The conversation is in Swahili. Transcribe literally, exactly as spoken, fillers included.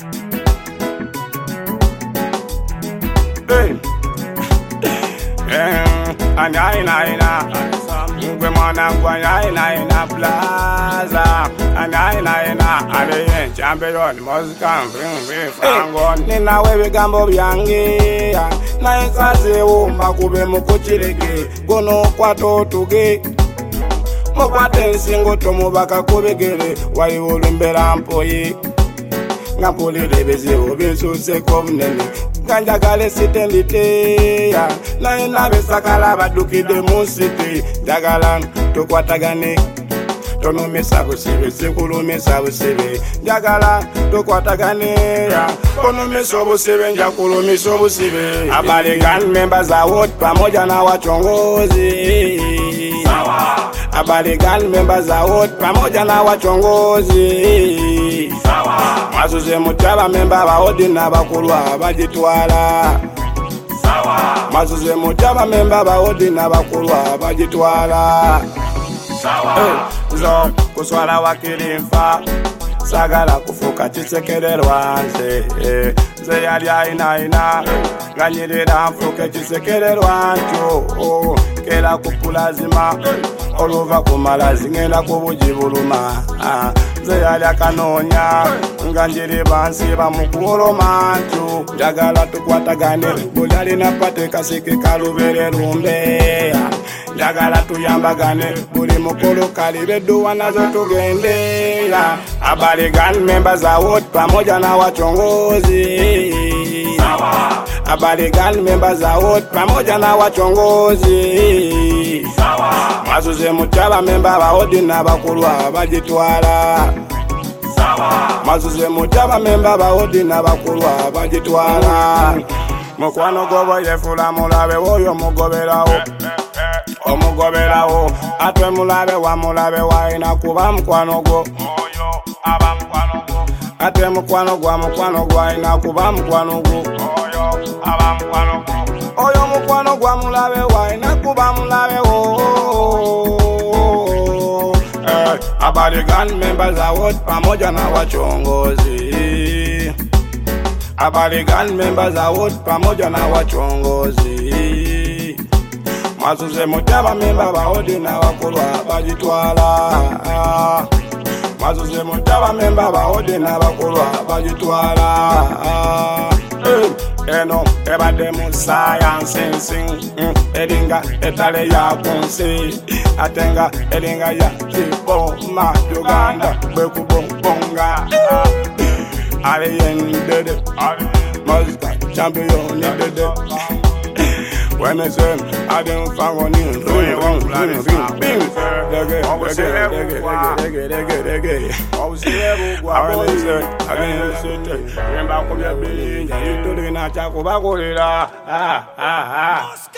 Hey. Anya ina ina Mwe mwana ngwanya ina ina plaza Anya ina ina Aleye champion Moscan Vring vring frangon Nina wewe gambo byange Na ekaze umba kube mukuchirege Gono kwa totuge Mokwate nsingo tomu baka kubegele Wai ulumbera mpoyi Ngampulile bezivu bisuse komnene Ganja gale sitendite ya Na ina besakala badukide musite Jagalan tukwatagane Tono mesabu sibe Sekulu mesabu sibe Jagalan tukwatagane ya Kono mesobu sibe Njakulu mesobu sibe Abali gang members a wote pamoja na wachongozi Sawa Abali gang members a wote pamoja na wachongozi Sawa Mazuze mutaba memba baodi na bakulwa bajitwala Sawa Mazuze mutaba memba baodi na bakulwa bajitwala Sawa hey. Zo kuswala wakirimfa Sagala kufuka chisekererwa nze hey. Ze yali aina ina Ganyirira mfuke chisekererwa ncho oh. Kela kupulazima Oluva kumalazi ngenda kubujibuluma ah. Ze yali akanonya Nganjiri bansi bamukuro manchu Jagala tukwatagane Bulali na pate kasiki kalubere rumbe Jagala tuyambagane Buli mukuru kalibe duwa nazo tugende Abali gang members a wote pamoja na wachongozi Sawa Abali gang members a wote pamoja na wachongozi Sawa Mazuze mutaba memba baodi na bakulwa bajitwala Sawa Mazuze mutaba memba baodi na bakulwa bajitwala Mukwano gobo yefula mulabe woyo mugoberawo Omugoberawo atwe mulabe wa mulabe wa ina kuba mukwano go Oyo aba mukwano go Atwe mukwano gwa mukwano gwa ina kuba mukwano go Oyo aba mukwano go Oyo mukwano gwa mulabe wa ina kuba mulabe wo eh, Abali gang members a wote pamoja na wachongozi Abali gang members a wote pamoja na wachongozi Mazuze mutaba memba baodi na wakulwa bajitwala Mazuze mutaba memba baodi na wakulwa bajitwala hey. Eno ebade mu science sing mm. Edinga etale ya kunsi Atenga edinga ya tipo ma Uganda bekubonga Ale yendede Mosca champion dede When I say I don't find one in ring, ring, ring, ring, bing. Reggae, reggae, reggae, reggae, reggae, reggae. I was here, I was there, I didn't sit there. Remember, come here, be in the Nacha, Cobagola. Ah, ah, ah.